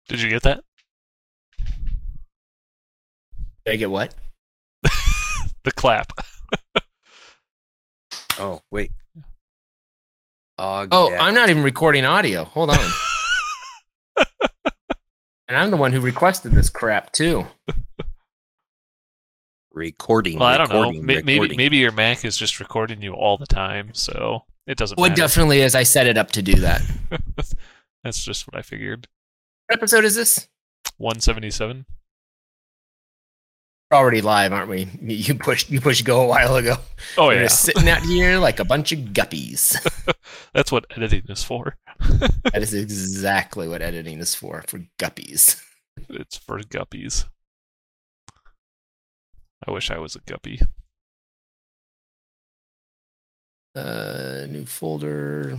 Did you get that? Did I get what? The clap. Oh, wait. Oh, I'm not even recording audio. Hold on. And I'm the one who requested this crap, too. Recording. Well, I don't know. Maybe your Mac is just recording you all the time, so it doesn't Well, it matter. definitely is. I set it up to do that. That's just what I figured. What episode is this? 177. We're already live, aren't we? You pushed go a while ago. Oh, We're yeah. just sitting out here like a bunch of guppies. That's what editing is for. That is exactly what editing is for guppies. It's for guppies. I wish I was a guppy. New folder,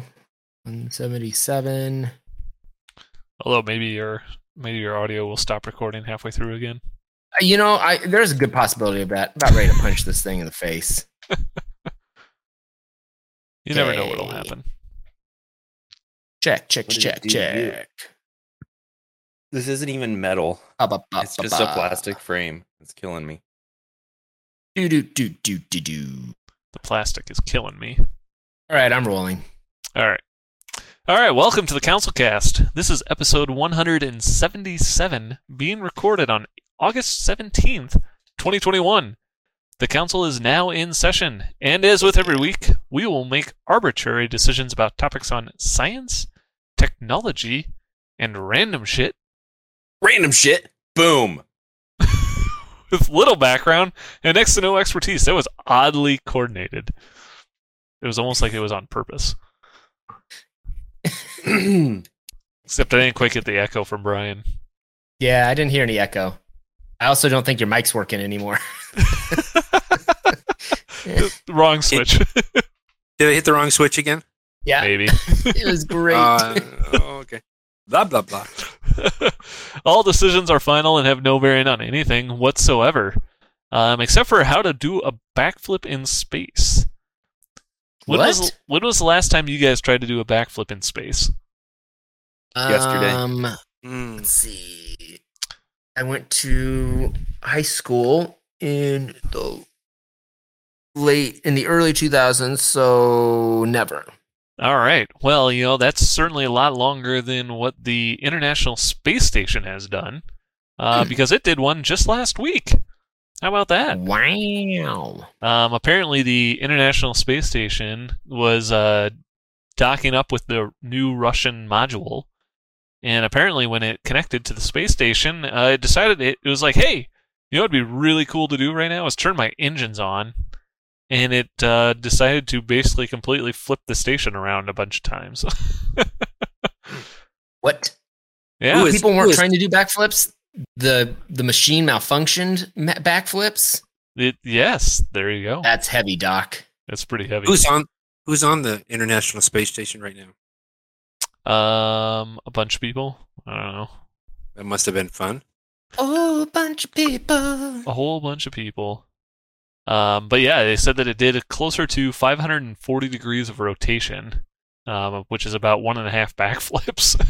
177. Although maybe your audio will stop recording halfway through again. You know, there's a good possibility of that. About ready to punch this thing in the face. You never know what'll happen. Check. This isn't even metal. It's just a plastic frame. It's killing me. Do. The plastic is killing me. All right, I'm rolling. All right, welcome to the Council Cast. This is episode 177, being recorded on August 17th, 2021. The Council is now in session, and as with every week, we will make arbitrary decisions about topics on science, technology, and random shit. Random shit. Boom. With little background and next to no expertise. That was oddly coordinated. It was almost like it was on purpose. Except I didn't quite get the echo from Brian. Yeah, I didn't hear any echo. I also don't think your mic's working anymore. Wrong switch. Did I hit the wrong switch again? Yeah, Maybe. it was great. Okay. Blah, blah, blah. All decisions are final and have no bearing on anything whatsoever, except for how to do a backflip in space. When was the last time you guys tried to do a backflip in space? Yesterday. Let's see. I went to high school in the early 2000s, so never. All right. Well, that's certainly a lot longer than what the International Space Station has done, because it did one just last week. How about that? Wow. Apparently, the International Space Station was docking up with the new Russian module, and apparently when it connected to the space station, it decided it was like, hey, what'd be really cool to do right now is turn my engines on. And it decided to basically completely flip the station around a bunch of times. What? Yeah. People weren't trying to do backflips? The machine malfunctioned backflips? Yes, there you go. That's heavy, Doc. That's pretty heavy. Who's on the International Space Station right now? A bunch of people. I don't know. That must have been fun. Oh, a bunch of people. A whole bunch of people. But yeah, they said that it did closer to 540 degrees of rotation, which is about 1.5 backflips.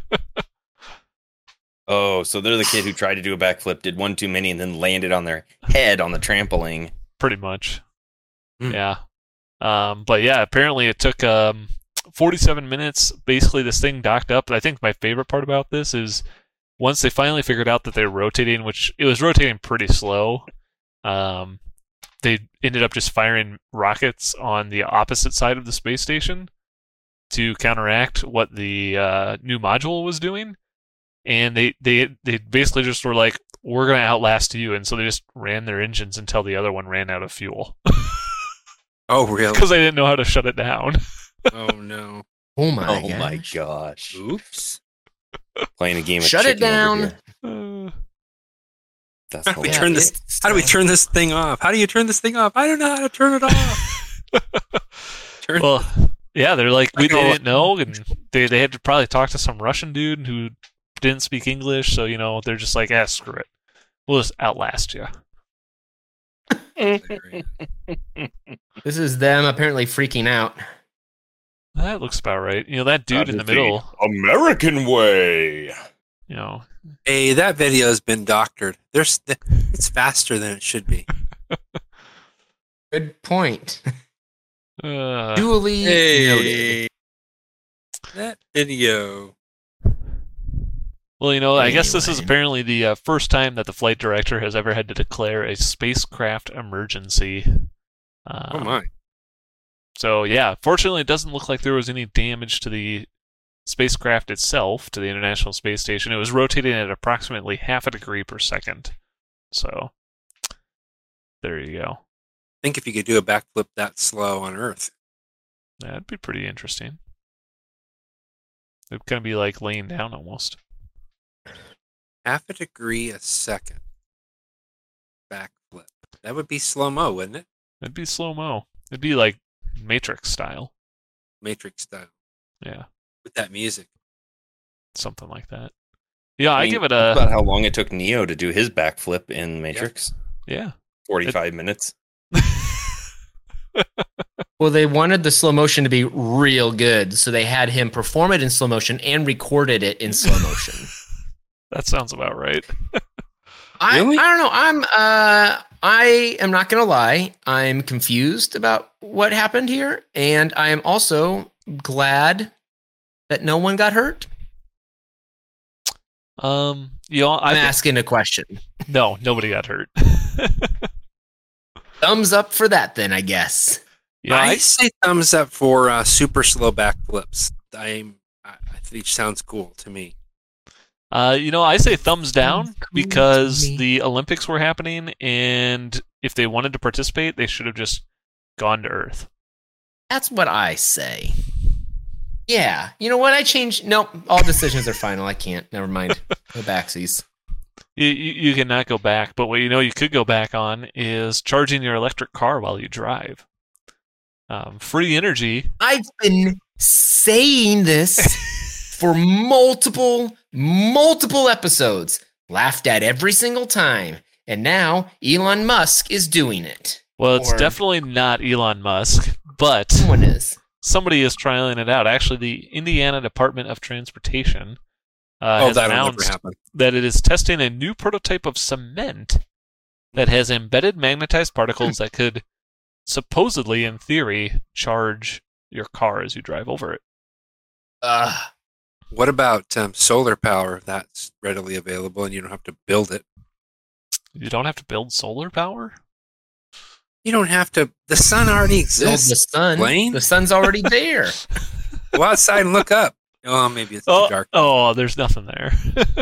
Oh, so they're the kid who tried to do a backflip, did one too many, and then landed on their head on the trampoline. Pretty much. Yeah. But yeah, apparently it took 47 minutes. Basically, this thing docked up. But I think my favorite part about this is once they finally figured out that they're rotating, which it was rotating pretty slow, they ended up just firing rockets on the opposite side of the space station to counteract what the new module was doing. And they basically just were like, we're going to outlast you. And so they just ran their engines until the other one ran out of fuel. Oh, really? Because they didn't know how to shut it down. Oh, no. Oh my Oh gosh. my gosh. Oops. Playing a game of Shut it chicken over down. here. That's How do we hilarious. turn this? How do we turn this thing off? How do you turn this thing off? I don't know how to turn it off. Well, yeah, they're like, they didn't know, and they had to probably talk to some Russian dude who didn't speak English, so, they're just like, screw it. We'll just outlast you. This is them apparently freaking out. That looks about right. That dude in the middle. American way. Hey, that video has been doctored. It's faster than it should be. Good point. Uh, Duly noted. That video. well, I guess this is Anyway. apparently the first time that the flight director has ever had to declare a spacecraft emergency. Oh my. So yeah, fortunately, it doesn't look like there was any damage to the spacecraft itself, to the International Space Station. It was rotating at approximately half a degree per second. So there you go. Think if you could do a backflip that slow on Earth. That'd be pretty interesting. It'd kind of be like laying down almost. Half a degree a second. Backflip. That would be slow-mo, wouldn't it? It'd be slow-mo. It'd be like Matrix style. Matrix style. Yeah, With that music. something like that. Yeah, I mean, give it think a about how long it took Neo to do his backflip in Matrix. yeah. 45 minutes. Well, they wanted the slow motion to be real good, so they had him perform it in slow motion and recorded it in slow motion. That sounds about right. Really? I don't know. I am not gonna lie. I'm confused about what happened here, and I am also glad that no one got hurt. I'm I'm asking a question. no, nobody got hurt. Thumbs up for that, then I guess. Yeah, I say thumbs up for super slow backflips. I think sounds cool to me. I say thumbs down Sounds cool because to me. the Olympics were happening, and if they wanted to participate, they should have just gone to Earth. That's what I say. Yeah. You know what? I changed. Nope. All decisions are final. I can't. Never mind. No backsies. You cannot go back, but what you could go back on is charging your electric car while you drive. Free energy. I've been saying this for multiple episodes, laughed at every single time, and now Elon Musk is doing it. Well, it's Or- definitely not Elon Musk, but Someone is. somebody is trialing it out. Actually, the Indiana Department of Transportation has That'll never announced happen. that it is testing a new prototype of cement that has embedded magnetized particles that could supposedly, in theory, charge your car as you drive over it. What about solar power that's readily available and you don't have to build it? You don't have to build solar power? You don't have to. The sun already Build exists. the sun. Blaine? The sun's already there. Go outside and look up. Oh, maybe it's too dark. There's nothing there.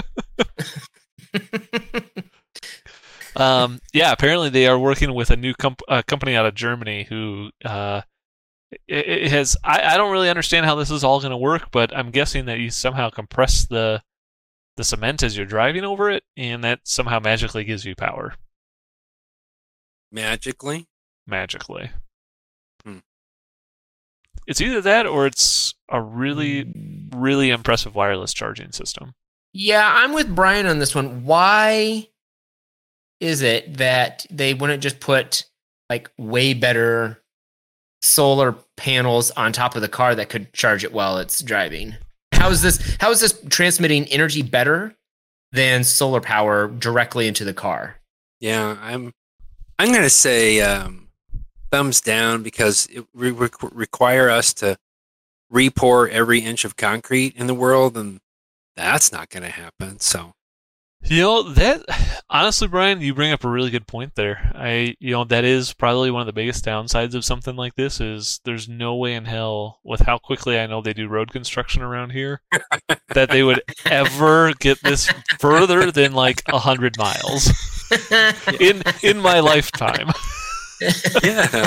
Apparently they are working with a new company out of Germany who it has. I don't really understand how this is all going to work, but I'm guessing that you somehow compress the cement as you're driving over it, and that somehow magically gives you power. Magically? Magically. Hmm. It's either that or it's a really, really impressive wireless charging system. Yeah, I'm with Brian on this one. Why is it that they wouldn't just put like way better solar panels on top of the car that could charge it while it's driving? How is this transmitting energy better than solar power directly into the car? Yeah, I'm going to say thumbs down because it require us to re-pour every inch of concrete in the world, and that's not going to happen. So, That honestly, Brian, you bring up a really good point there. That is probably one of the biggest downsides of something like this is there's no way in hell, with how quickly I know they do road construction around here, that they would ever get this further than like 100 miles in my lifetime. yeah.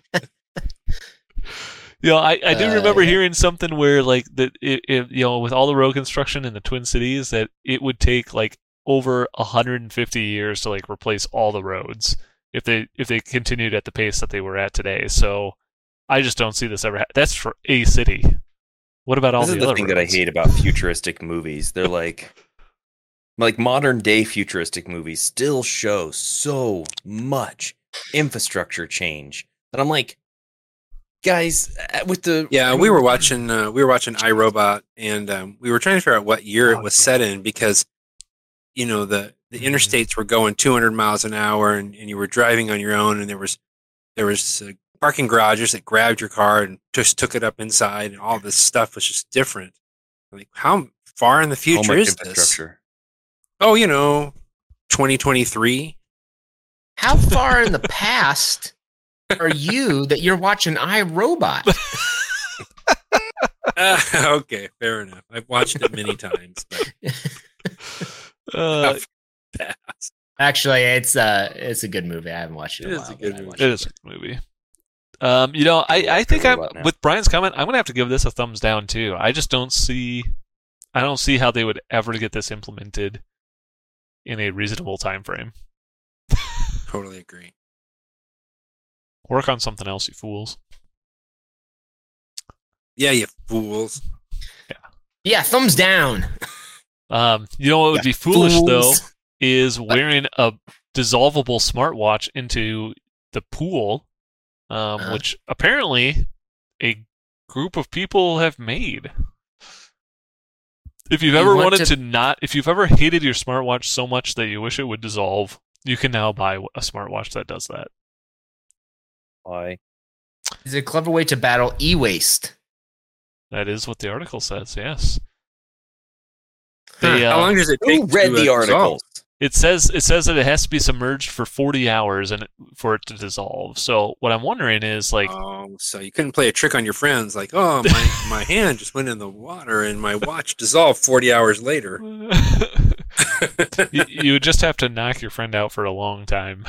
I do remember hearing something where like that with all the road construction in the Twin Cities that it would take like over 150 years to like replace all the roads if they continued at the pace that they were at today. So I just don't see this ever. That's for a city. What about all This is the the other thing that I roads? hate about futuristic movies. They're like modern day futuristic movies still show so much infrastructure change that I'm like, Guys, with the we were watching iRobot, and we were trying to figure out what year it was set in because, the interstates were going 200 miles an hour, and you were driving on your own, and there was parking garages that grabbed your car and just took it up inside, and all this stuff was just different. Like, how far in the future is this? Oh, 2023. How far in the past are you that you're watching iRobot? Okay, fair enough. I've watched it many times. But actually, it's a good movie. I haven't watched it in a while. It is a good movie. I think with Brian's comment, I'm gonna have to give this a thumbs down too. I just don't see how they would ever get this implemented in a reasonable time frame. Totally agree. Work on something else, you fools. Yeah, you fools. Yeah, thumbs down. What would be foolish though is wearing a dissolvable smartwatch into the pool, which apparently a group of people have made. If you've ever if you've ever hated your smartwatch so much that you wish it would dissolve, you can now buy a smartwatch that does that. Why? It's a clever way to battle e-waste. That is what the article says, yes. How long does it take? Who read the article? It says that it has to be submerged for 40 hours for it to dissolve. So what I'm wondering is so you couldn't play a trick on your friends like, oh, my hand just went in the water and my watch dissolved 40 hours later. you would just have to knock your friend out for a long time.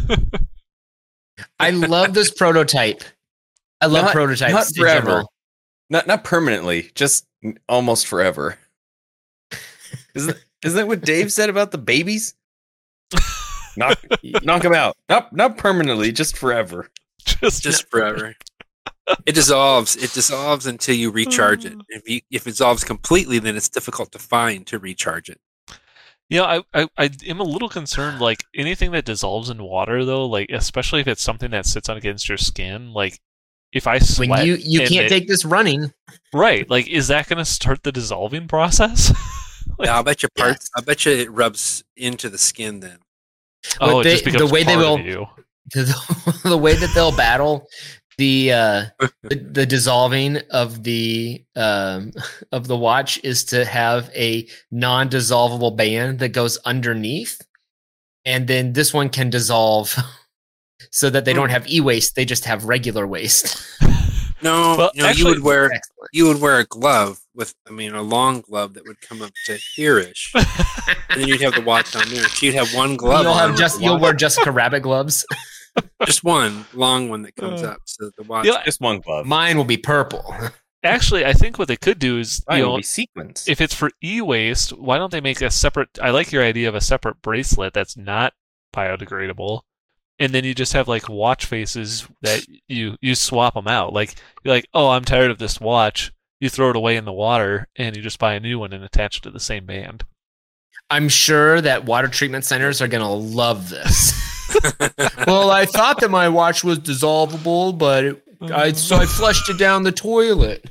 I love this prototype. I love prototypes. Not forever. Not permanently. Just almost forever. Isn't that what Dave said about the babies? Knock them out. Not permanently, just forever. Just forever. It dissolves. It dissolves until you recharge it. If it dissolves completely, then it's difficult to find to recharge it. I am a little concerned, like anything that dissolves in water though, like especially if it's something that sits on against your skin, like if I sweat when you can't take this running. Right, like is that going to start the dissolving process? Yeah, I'll bet you parts. I bet you it rubs into the skin then. It just becomes the way part they will, of you. the way that they'll battle the dissolving of the watch is to have a non-dissolvable band that goes underneath, and then this one can dissolve so that they don't have e-waste; they just have regular waste. No, actually, you would wear a glove a long glove that would come up to here-ish, and then you'd have the watch on there. So you'd have one glove. You'll wear Jessica Rabbit gloves. Just one long one that comes up, so the watch. Just one glove. Mine will be purple. Actually, I think what they could do is will be sequins. If it's for e-waste, why don't they make a separate? I like your idea of a separate bracelet that's not biodegradable. And then you just have like watch faces that you swap them out. Like you're like, oh, I'm tired of this watch. You throw it away in the water, and you just buy a new one and attach it to the same band. I'm sure that water treatment centers are going to love this. Well, I thought that my watch was dissolvable, but so I flushed it down the toilet.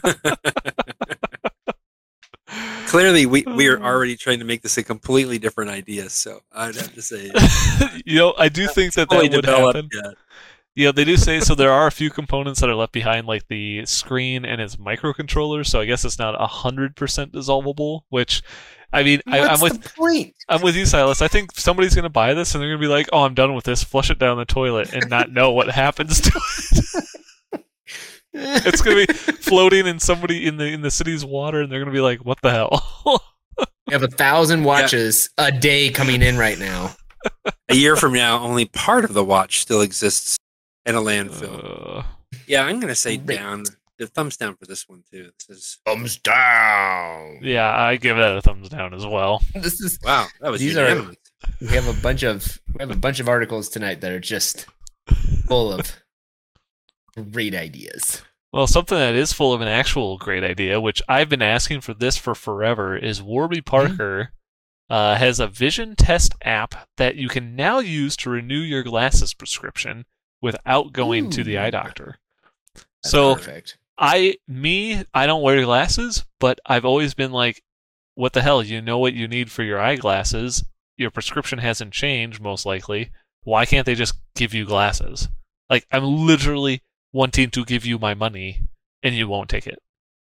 Clearly, we are already trying to make this a completely different idea. So I'd have to say, I do think that would happen. Yeah, they do say so. There are a few components that are left behind, like the screen and its microcontroller. So I guess it's not 100% dissolvable. Which, I mean, I'm with you, Silas. I think somebody's going to buy this and they're going to be like, "Oh, I'm done with this. Flush it down the toilet," and not know what happens to it. It's going to be floating in somebody in the city's water, and they're going to be like, "What the hell?" We have 1,000 watches a day coming in right now. A year from now, only part of the watch still exists in a landfill. Yeah, I'm going to say down. The thumbs down for this one too. This is thumbs down. Yeah, I give that a thumbs down as well. This is wow. That was unanimous. We have a bunch of articles tonight that are just full of great ideas. Well, something that is full of an actual great idea, which I've been asking for this for forever, is Warby Parker has a vision test app that you can now use to renew your glasses prescription without going to the eye doctor. So Perfect. I don't wear glasses, but I've always been like, what the hell? You know what you need for your eyeglasses. Your prescription hasn't changed, most likely. Why can't they just give you glasses? Like, I'm literally wanting to give you my money, and you won't take it.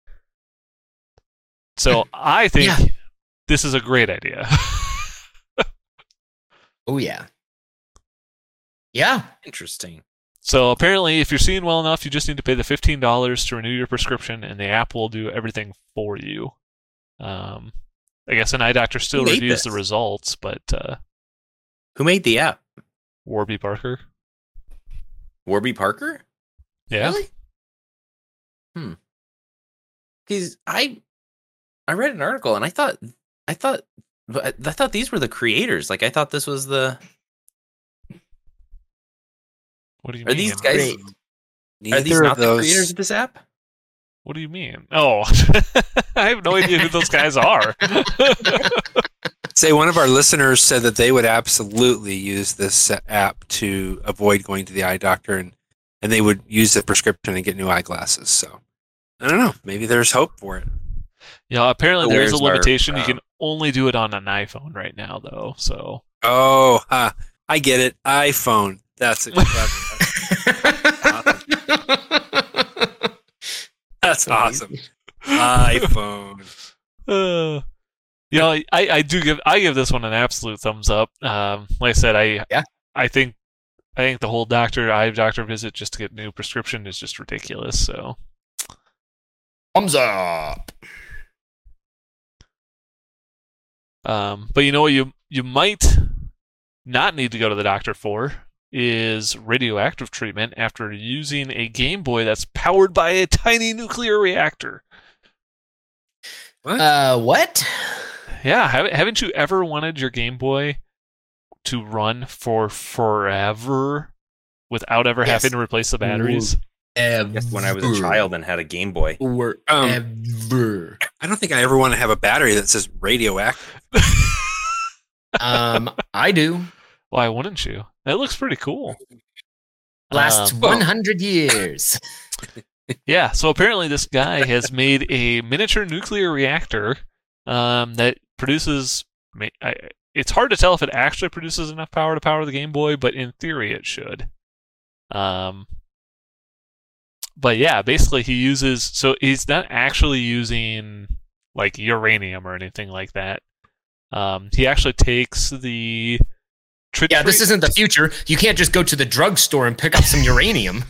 So I think this is a great idea. Oh, yeah. Yeah. Interesting. So apparently, if you're seeing well enough, you just need to pay the $15 to renew your prescription, and the app will do everything for you. I guess an eye doctor still Who made reviews the this? results, but Who made the app? Warby Parker. Warby Parker? Yeah. Really? Because I read an article and I thought these were the creators. Like I thought this was the. What do you Are mean? these guys? Are Neither these of not the those. creators of this app? What do you mean? Oh, I have no idea who those guys are. Say one of our listeners said that they would absolutely use this app to avoid going to the eye doctor, and they would use the prescription and get new eyeglasses. So I don't know. Maybe there's hope for it. Yeah, apparently So there is a where's our, limitation. You can only do it on an iPhone right now, though. So Oh, I get it. iPhone. That's it. That's awesome. iPhone. I give this one an absolute thumbs up. Like I said, I think the whole eye doctor visit just to get a new prescription is just ridiculous. So Thumbs up. but you know what you might not need to go to the doctor for is radioactive treatment after using a Game Boy that's powered by a tiny nuclear reactor. What? Yeah, haven't you ever wanted your Game Boy to run for forever without ever having to replace the batteries? Yes, when I was a child and had a Game Boy. Ever. I don't think I ever want to have a battery that says radioactive. I do. Why wouldn't you? That looks pretty cool. Lasts 100 years. Yeah, so apparently this guy has made a miniature nuclear reactor that produces... It's hard to tell if it actually produces enough power to power the Game Boy, but in theory it should. But yeah, basically he uses... So he's not actually using like uranium or anything like that. He actually takes the... Yeah, this isn't the future. You can't just go to the drugstore and pick up some uranium.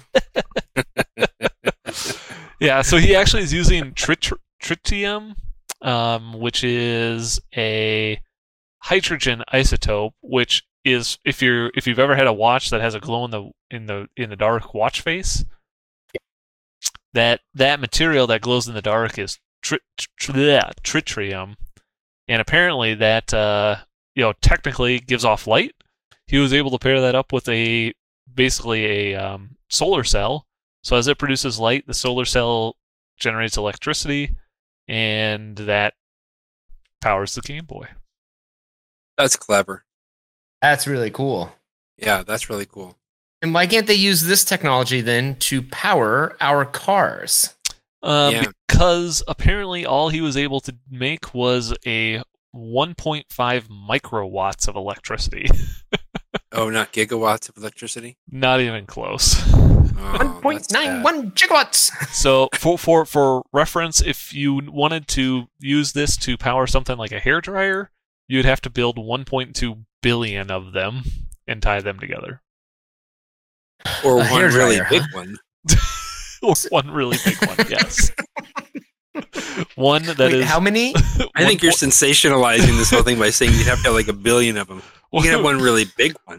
Yeah, so he actually is using tritium, which is a hydrogen isotope, which is if you've ever had a watch that has a glow in the dark watch face, that material that glows in the dark is tritium, and apparently that technically gives off light. He was able to pair that up with basically a solar cell. So as it produces light, the solar cell generates electricity, and that powers the Game Boy. That's clever. That's really cool. Yeah, that's really cool. And why can't they use this technology then to power our cars? Because apparently all he was able to make was a 1.5 microwatts of electricity. Oh, not gigawatts of electricity? Not even close. Oh, 1.91 gigawatts. So for reference, if you wanted to use this to power something like a hairdryer, you'd have to build 1.2 billion of them and tie them together. Or A one really hairdryer, big huh? one. Or one really big one, yes. One that Wait, is... how many? I think you're sensationalizing this whole thing by saying you'd have to have like a billion of them. You can have one really big one.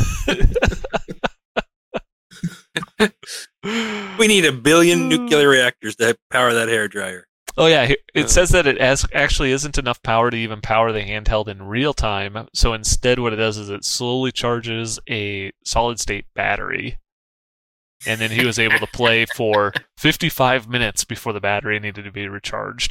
We need 1 billion nuclear reactors to power that hairdryer. Oh yeah, it says that it actually isn't enough power to even power the handheld in real time. So instead, what it does is it slowly charges a solid-state battery, and then he was able to play for 55 minutes before the battery needed to be recharged.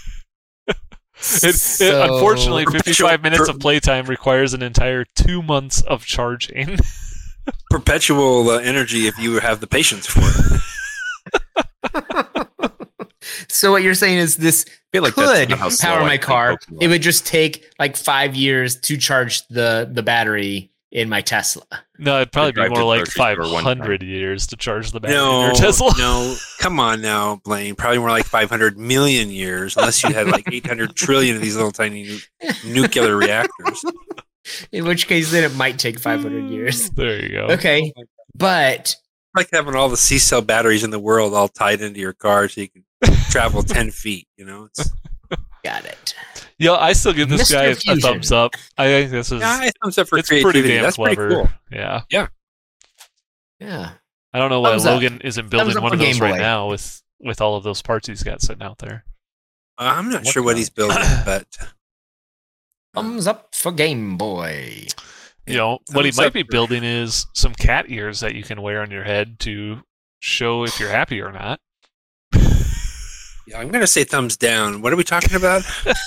Unfortunately, 55 minutes of playtime requires an entire 2 months of charging. Perpetual energy if you have the patience for it. So what you're saying is this feel like could that's not how slow power I my think car. Pokemon. It would just take like 5 years to charge the battery in my Tesla. No, it'd probably be drive more to the like grocery store one 500 years to charge the battery in No, your Tesla. no, come on now, Blaine. Probably more like 500 million years, unless you had like 800 trillion of these little tiny nuclear reactors. In which case, then it might take 500 years. There you go. Okay, but Like having all the C-cell batteries in the world all tied into your car so you can travel 10 feet, you know? It's, got it. Yo, I still give this Mr. guy a Fusion. thumbs up. I think this is yeah, thumbs up for it's creativity. pretty damn That's clever. pretty cool. Yeah. Yeah. I don't know why Thumbs up. Logan isn't building Thumbs up one for of those Game right Boy. now with all of those parts he's got sitting out there. I'm not What sure what the- he's building, but Thumbs up for Game Boy. You know, what he thumbs might up be for- building is some cat ears that you can wear on your head to show if you're happy or not. yeah, I'm going to say thumbs down. What are we talking about?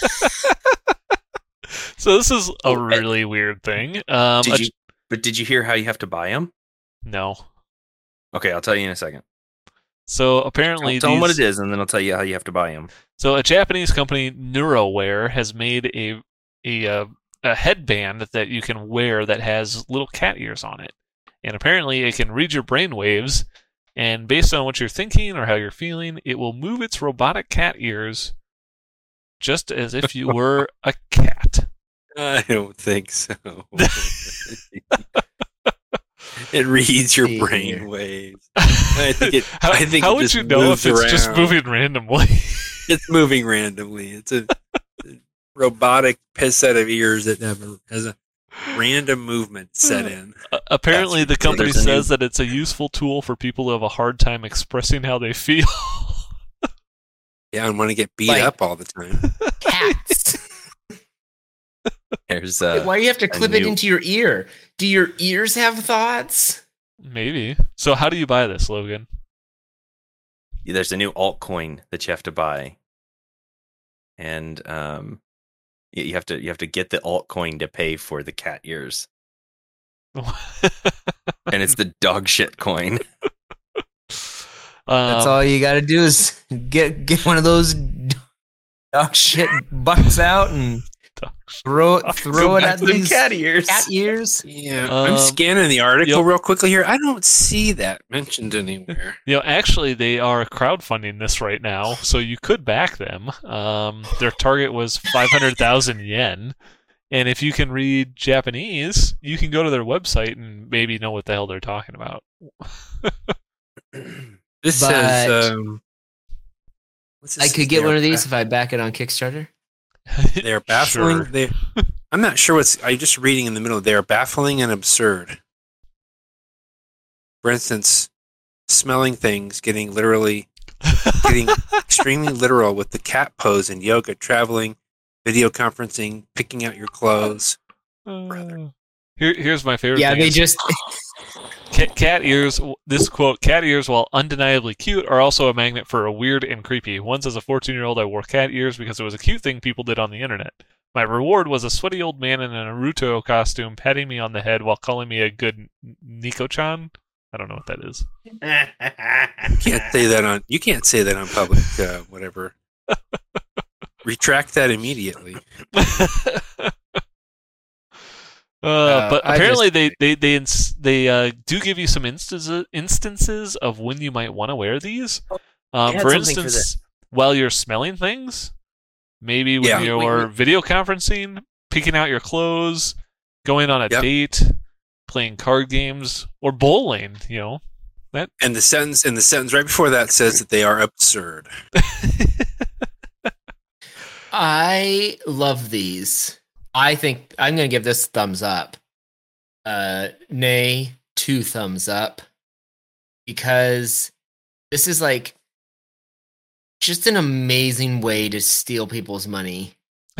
So this is a Oh, really weird thing. Did you hear how you have to buy them? No. Okay, I'll tell you in a second. So apparently, I'll tell them what these- it is, and then I'll tell you how you have to buy them. So a Japanese company, Neuroware, has made a headband that you can wear that has little cat ears on it, and apparently it can read your brain waves, and based on what you're thinking or how you're feeling, it will move its robotic cat ears just as if you were a cat. I don't think so. It reads your See brain here. ways. I think it. How, I think how it would just you know if moves it's just around. moving randomly? It's moving randomly. It's a robotic set of ears that has a random movement set in. Apparently, the company ridiculous. says that it's a useful tool for people who have a hard time expressing how they feel. Yeah, and want to get beat Like- up all the time. Cats. There's Why do you have to clip it new- into your ear? Do your ears have thoughts? Maybe. So how do you buy this, Logan? there's a new altcoin that you have to buy, and you have to get the altcoin to pay for the cat ears, and it's the dog shit coin. That's all you got to do is get one of those dog shit bucks out and throw it at these cat ears. cat ears. Yeah, Um, I'm scanning the article yep. real quickly here. I don't see that mentioned anywhere. You know, actually, they are crowdfunding this right now, so you could back them. Their target was 500,000 yen, and if you can read Japanese, you can go to their website and maybe know what the hell they're talking about. This But- says. What's this I say? could get They one are of these ba- if I back it on Kickstarter. They are baffling. Sure. I'm not sure what's. I'm just reading in the middle. They are baffling and absurd. For instance, smelling things, getting extremely literal with the cat pose in yoga, traveling, video conferencing, picking out your clothes. Here's my favorite Yeah, thing. they is just cat ears, this quote, cat ears, while undeniably cute, are also a magnet for a weird and creepy. Once as a 14-year-old, I wore cat ears because it was a cute thing people did on the internet. My reward was a sweaty old man in a Naruto costume patting me on the head while calling me a good Nico-chan. I don't know what that is. You can't say that on public. Whatever. Retract that immediately. But I apparently they do give you some instances of when you might want to wear these. had For something for instance, this. while you're smelling things, maybe when Yeah. you're video conferencing, picking out your clothes, going on a Yep. date, playing card games, or bowling. You know, And the sentence right before that says that they are absurd. I love these. I think I'm going to give this thumbs up. Nay, 2 thumbs up. Because this is like just an amazing way to steal people's money.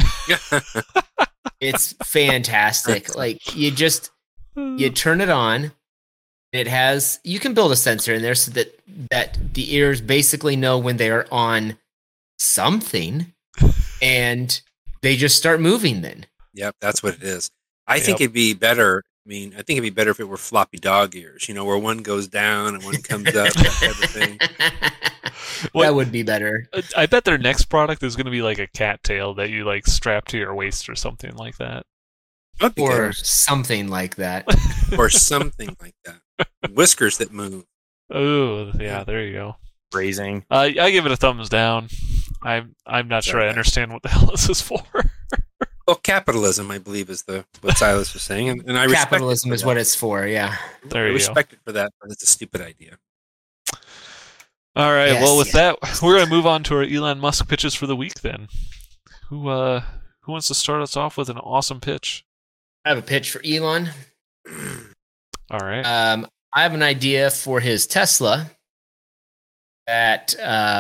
It's fantastic. Like you turn it on. It has you can build a sensor in there so that the ears basically know when they are on something and they just start moving then. Yep, that's what it is. I think Yep. it'd be better. I mean, I think it'd be better if it were floppy dog ears, where one goes down and one comes up, that type of thing. That would be better. I bet their next product is going to be like a cattail that you like strap to your waist or something like that. That'd be Or good. something like that. Or something like that. Whiskers that move. Oh, yeah, there you go. Phrasing. I give it a thumbs down. I'm not sure I Okay. understand what the hell this is for. Well, capitalism, I believe, is what Silas was saying, and I respect Capitalism it is for what that. it's for, yeah. There I you go. respect it for that, but it's a stupid idea. All right. Yes, Well, with yes. that, we're going to move on to our Elon Musk pitches for the week. Then, who wants to start us off with an awesome pitch? I have a pitch for Elon. All right. I have an idea for his Tesla that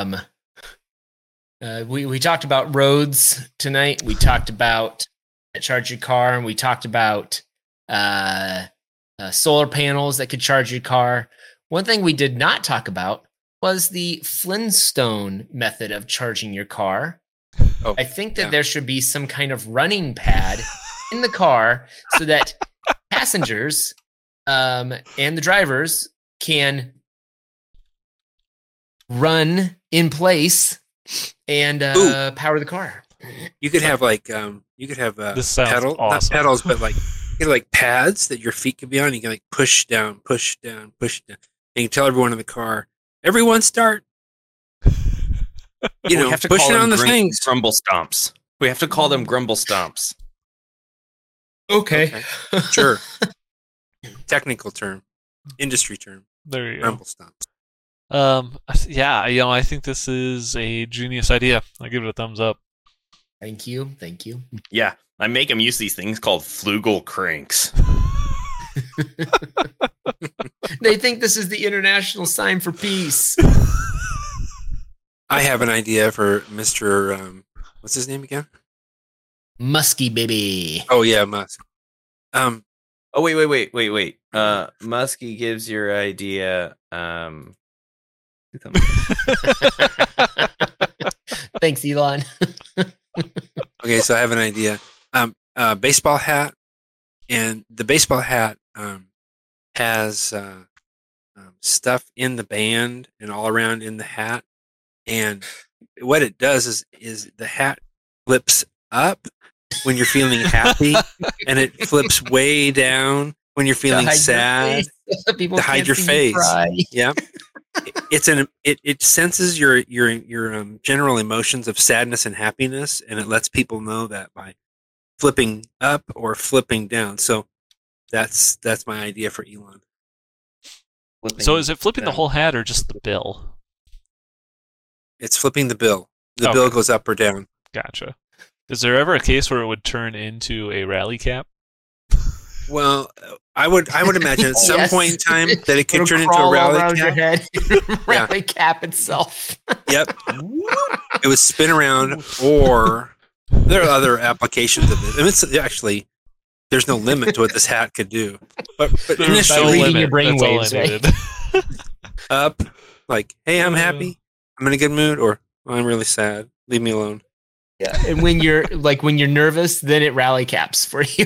we talked about roads tonight. We talked about charge your car, and we talked about solar panels that could charge your car. One thing we did not talk about was the Flintstone method of charging your car. Oh, I think that yeah. there should be some kind of running pad in the car so that passengers and the drivers can run in place and power the car. You could have This sounds not awesome. pedals, but like you know, like pads that your feet could be on. You can like push down, push down, push down. And you can tell everyone in the car, everyone start. You know, we have to pushing call them on the things. grumble stomps. We have to call them grumble stomps. Okay. Sure. Technical term, industry term, There you go. rumble stomps. Yeah, I think this is a genius idea. I give it a thumbs up. Thank you. Thank you. Yeah, I make them use these things called flugel cranks. They think this is the international sign for peace. I have an idea for Mr. What's his name again? Musky baby. Oh yeah, Musk. Oh wait. Muskie gives your idea. Thanks, Elon. Okay, so I have an idea. Baseball hat, and the baseball hat has stuff in the band and all around in the hat. And what it does is the hat flips up when you're feeling happy, and it flips way down when you're feeling sad. People To hide can't your see you face. cry. Yeah, it senses your general emotions of sadness and happiness, and it lets people know that by flipping up or flipping down. So that's my idea for Elon. So is it flipping the down. whole hat or just the bill? It's flipping the bill. The Okay. bill goes up or down. Gotcha. Is there ever a case where it would turn into a rally cap? Well, I would imagine at some Yes. point in time that it could It'll turn into a crawl rally around your cap. head. Rally cap itself. Yep. It would spin around, or there are other applications of it. And it's actually there's no limit to what this hat could do. But There's no initially reading limit. your brain That's all I waves, right? needed. up, like, hey, I'm happy, I'm in a good mood, or oh, I'm really sad. Leave me alone. Yeah. And when you're nervous, then it rally caps for you.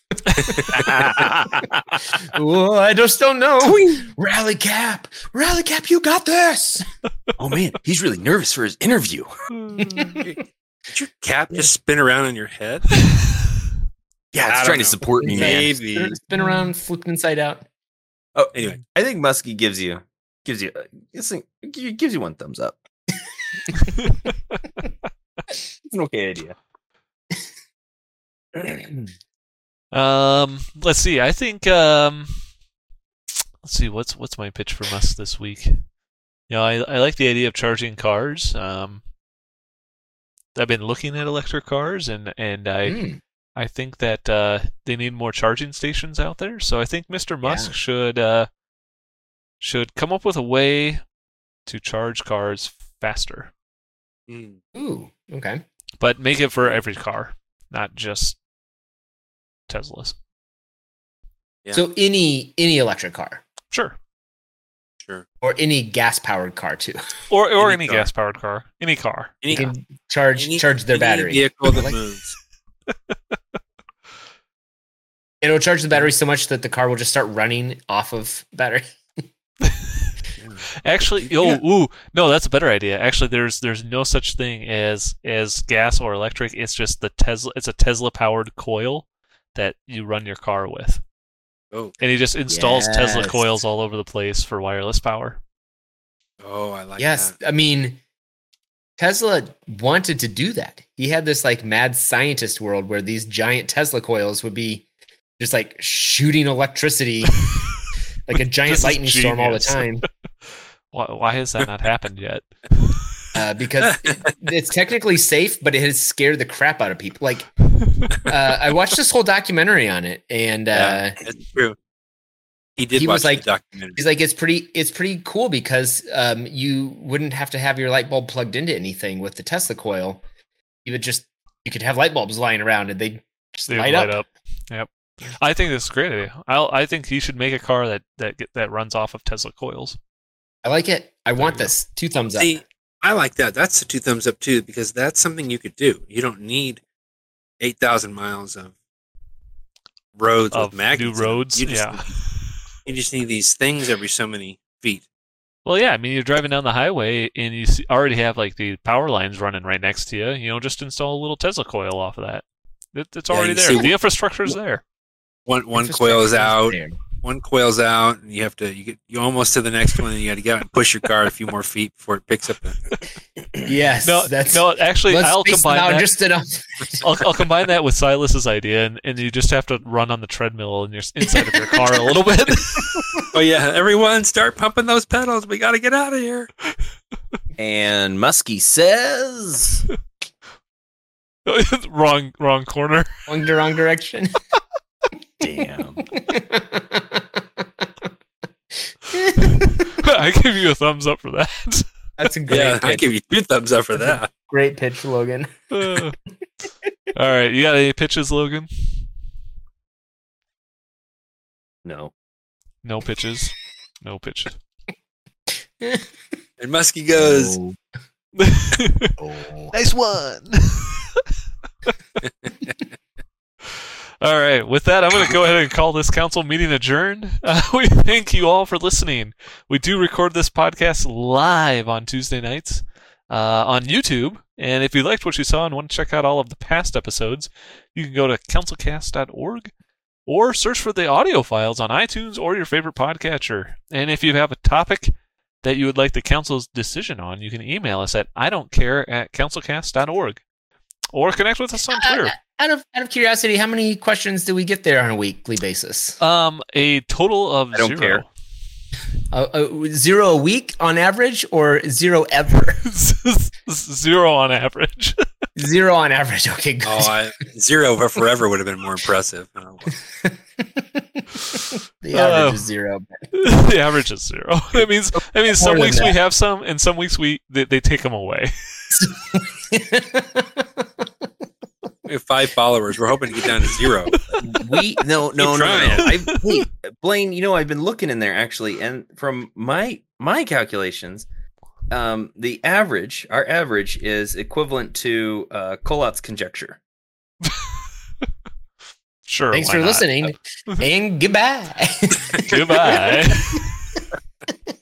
Oh, I just don't know. Rally cap, you got this. Oh man, he's really nervous for his interview. Did your cap just spin around on your head? Yeah, I it's don't trying know. to support me, man. Maybe. Spin around, flip inside out. Oh, Anyway. I think Muskie gives you one thumbs up. It's an okay idea. Let's see. I think let's see what's my pitch for Musk this week. I like the idea of charging cars. I've been looking at electric cars, and I think that they need more charging stations out there. So I think Mr. Musk should come up with a way to charge cars faster, Ooh, okay. but make it for every car, not just Teslas. Yeah. So any electric car Sure. Sure. or any gas powered car too. Or Any any car. gas powered car. Any car. You can charge their battery. Vehicle that Like- moves. It'll charge the battery so much that the car will just start running off of battery. Actually, no, that's a better idea. Actually, there's no such thing as gas or electric. It's just the Tesla. It's a Tesla powered coil that you run your car with. Oh, And he just installs Tesla Yes. coils all over the place for wireless power. oh, I like Yes, that. I mean, Tesla wanted to do that. He had this like mad scientist world where these giant Tesla coils would be just like shooting electricity like a giant This is lightning storm all the genius. time. Why has that not happened yet? Because it's technically safe, but it has scared the crap out of people. Like, I watched this whole documentary on it, and Yeah, that's true. He did he watch was like- the documentary. he's like, it's pretty cool because you wouldn't have to have your light bulb plugged into anything with the Tesla coil. You could have light bulbs lying around, and they just They light up. Yep. I think that's a great idea. I think he should make a car that runs off of Tesla coils. I like it. I want you go. this. 2 thumbs up. See, I like that. That's the 2 thumbs up too, because that's something you could do. You don't need 8,000 miles of roads Of with magnets. new in them. roads, You just yeah. need- you just need these things every so many feet. Well, yeah. I mean, you're driving down the highway and you already have like the power lines running right next to you. You know, just install a little Tesla coil off of that. It's Yeah, already you there. see- The infrastructure's there. One coil is out. One coil's out, and you have to you're almost to the next one, and you got to get out and push your car a few more feet before it picks up. Yes, No, that's. no. Actually, Let's I'll space them combine out that. just enough. I'll combine that with Silas's idea, and you just have to run on the treadmill in your inside of your car a little bit. Oh yeah, everyone, start pumping those pedals. We got to get out of here. And Muskie says, wrong corner. Going the wrong direction. "Damn." I give you a thumbs up for that. That's a great Yeah, I pitch. give you 2 thumbs up for that. Great pitch, Logan. All right, you got any pitches, Logan? No. No pitches. No pitches. And Muskie goes, Oh. Nice one. All right. With that, I'm going to go ahead and call this council meeting adjourned. We thank you all for listening. We do record this podcast live on Tuesday nights on YouTube. And if you liked what you saw and want to check out all of the past episodes, you can go to councilcast.org or search for the audio files on iTunes or your favorite podcatcher. And if you have a topic that you would like the council's decision on, you can email us at idon'tcare@councilcast.org or connect with us on Twitter. Out of curiosity, how many questions do we get there on a weekly basis? A total of I don't 0. care. 0 a week on average, or 0 ever? 0 on average. 0 on average. Okay, good. "Oh, 0 for forever would have been more impressive." Oh, well. The average is 0. The average is 0. That means some More than weeks we that. have some, and some weeks they take them away. We have 5 followers. We're hoping to get down to 0. No. trying. Hey, Blaine, I've been looking in there actually, and from my calculations, our average is equivalent to Collat's conjecture. Sure. Thanks why for not? listening, and goodbye. Goodbye.